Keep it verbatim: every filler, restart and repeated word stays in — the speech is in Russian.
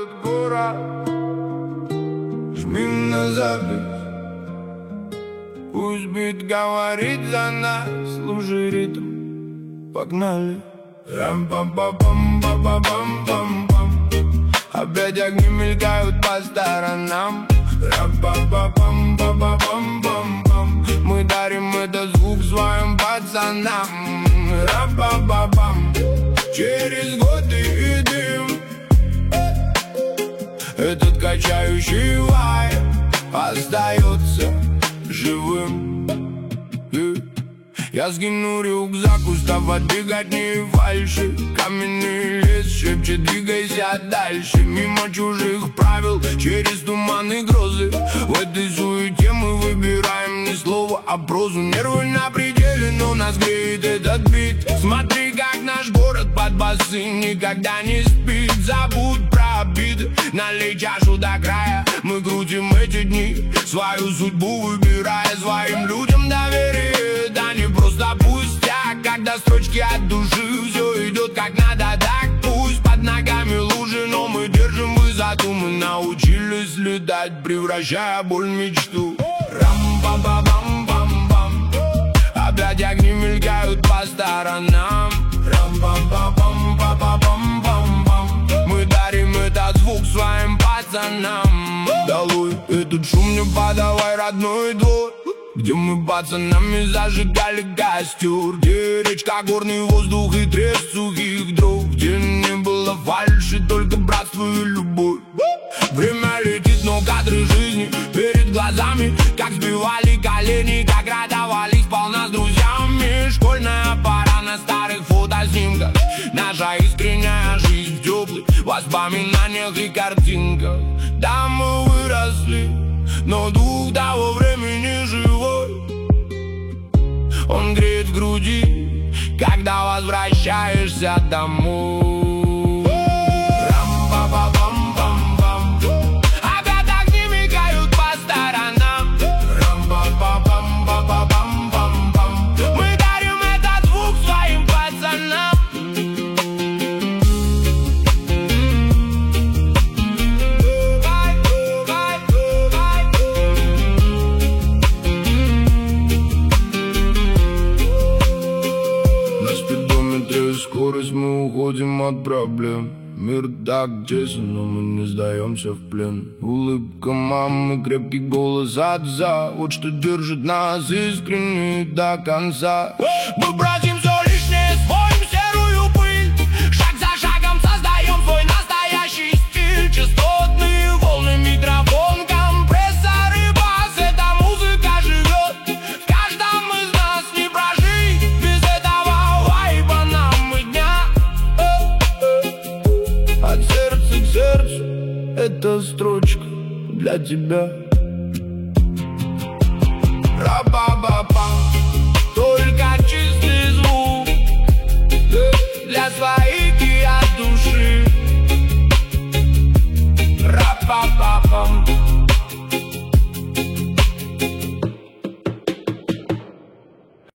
город, жми на запись. Пусть бит говорит за нас, служи ритм, погнали. Рам-пам-пам-пам-пам-пам-пам. Опять огни мелькают по сторонам. Рам-пам-пам-пам-пам-пам-пам. Мы дарим этот звук своим пацанам. Рам-пам-пам-пам. Через годы и дым этот качающий вайб остается живым. Я скину рюкзак, устав двигать не фальши. Каменный лес шепчет, двигайся дальше. Мимо чужих правил, через туман и грозы. В этой суете мы выбираем не слово, а прозу. Нервы на пределе, но нас греет этот бит. Смотри, как наш город под басы никогда не спит. Забудь про обиды, налей чашу до края. Мы крутим эти дни, свою судьбу выбирая. Своим людям доверие, да не просто пустяк. Когда строчки от души, все идет как надо, так пусть под ногами лужи, но мы держим высоту. Мы научились летать, превращая боль в мечту. Рам-пам-пам-пам-пам. Опять огни мелькают по сторонам. Рам-пам-пам-пам-пам-пам-пам. Мы дарим этот звук своим пацанам. Долой этот шум, не подавай родной двор, где мы пацанами зажигали костер, где речка, горный воздух и треск сухих дров, где не было фальши, только братство и любовь. Время летит, но кадры жизни перед глазами, как сбивали колени, как радовались полна с друзьями. Школьная пора на старых фотоснимках, наша искренняя жизнь в теплых воспоминаниях и картинках. Да, мы выросли, но дух того времени живой. Он греет в груди, когда возвращаешься домой. Рам-па-па-пам-пам-пам. Опять огни мигают по сторонам. Рам-па-па-пам-па-пам-пам-пам. Мы дарим этот звук своим пацанам. Скорость, мы уходим от проблем. Мир так тесен, но мы не сдаемся в плен. Улыбка мамы, крепкий голос отца, вот что держит нас искренне до конца. Мы бросим все лишнее, смоем серую пыль. Шаг за шагом создаем свой настоящий стиль. Частотные волны, микрофон, компрессор и бас. Эта музыка живет в каждом из нас. Не прожить без этого вайба нам и дня. От сердца к сердцу эта строчка для тебя. Ра-ба-ба-ба. Только чистый звук для своих.